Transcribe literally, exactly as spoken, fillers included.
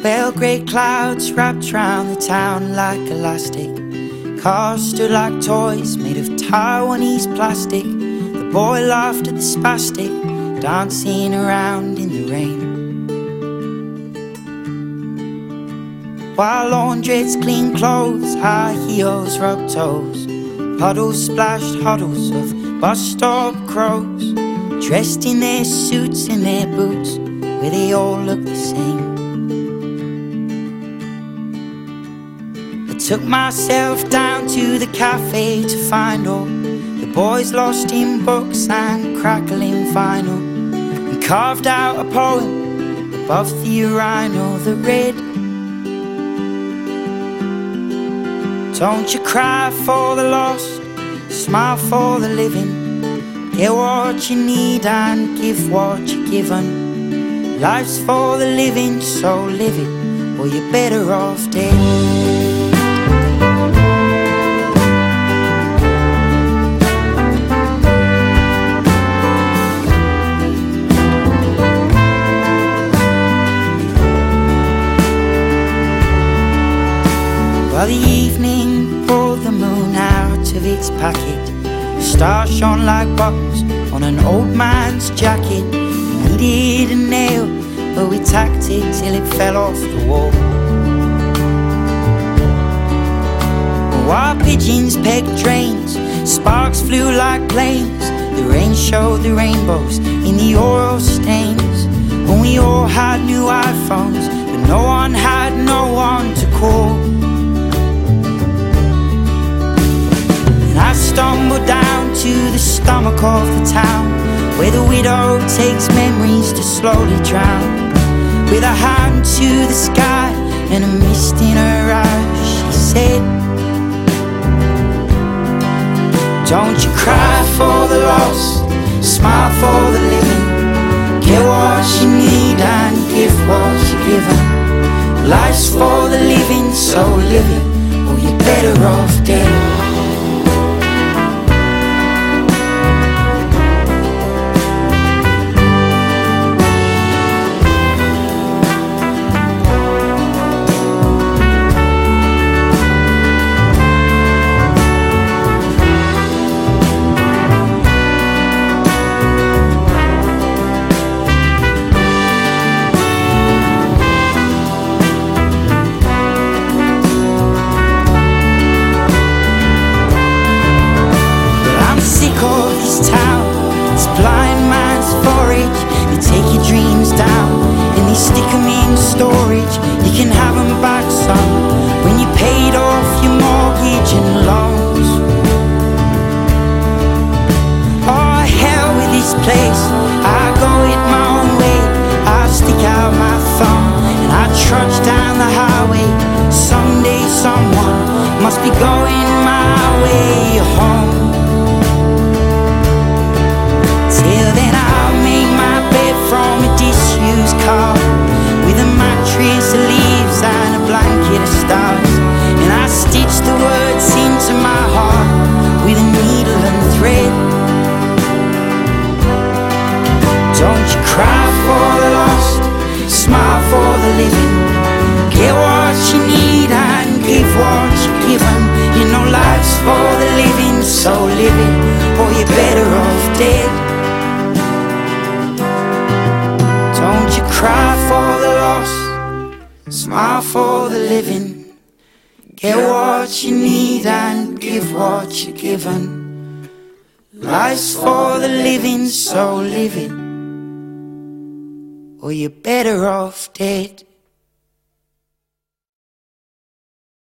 Well, grey clouds wrapped round the town like elastic. Cars stood like toys made of Taiwanese plastic. The boy laughed at the spastic, dancing around in the rain. While laundrettes clean clothes, high heels rub toes, puddles splashed huddles of bus stop crows, dressed in their suits and their boots, where they all look the same. I took myself down to the cafe to find all the boys lost in books and crackling vinyl, and carved out a poem above the urinal that read, don't you cry for the lost, smile for the living. Get what you need and give what you're given. Life's for the living, so live it, or you're better off dead. While the evening pulled the moon out of its packet, the stars shone like buttons on an old man's jacket. We needed a nail, but we tacked it till it fell off the wall. While pigeons pegged drains, sparks flew like planes. The rain showed the rainbows in the oil stains. When we all had new iPhones, but no one had no one to call. I stumbled down to the stomach of the town, where the widow takes memories to slowly drown. With a hand to the sky and a mist in her eyes, she said, don't you cry for the lost, smile for the living. Get what you need and give what you're given. Life's for the living, so live it, or you're better off dead. Blind man's forage. They take your dreams down and they stick them in storage. You can have them back some when you paid off your mortgage and loans. Oh, hell with this place, I go it my own way. I stick out my thumb and I trudge down the highway. Someday someone must be going my way home. Till then I'll make my bed from a disused car, with a mattress of leaves and a blanket of stars. And I stitch the words into my heart with a needle and thread. Don't you cry for the lost, smile for the living. Get what you need and give what you're given. You know life's for the living, so live it, or you're better off dead. Don't you cry for the lost, smile for the living. Get what you need and give what you're given. Life's for the living, so live it, or you're better off dead.